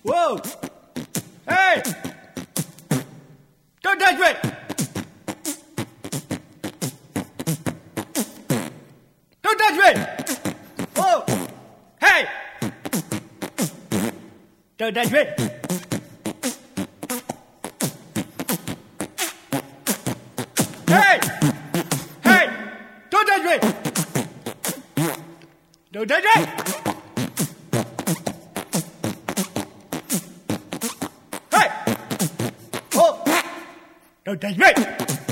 Whoa! Hey! Don't touch me! Don't touch me! Whoa! Hey! Don't touch me! Hey! Hey! Don't touch me! Don't touch me! Hey! Oh! Don't touch me!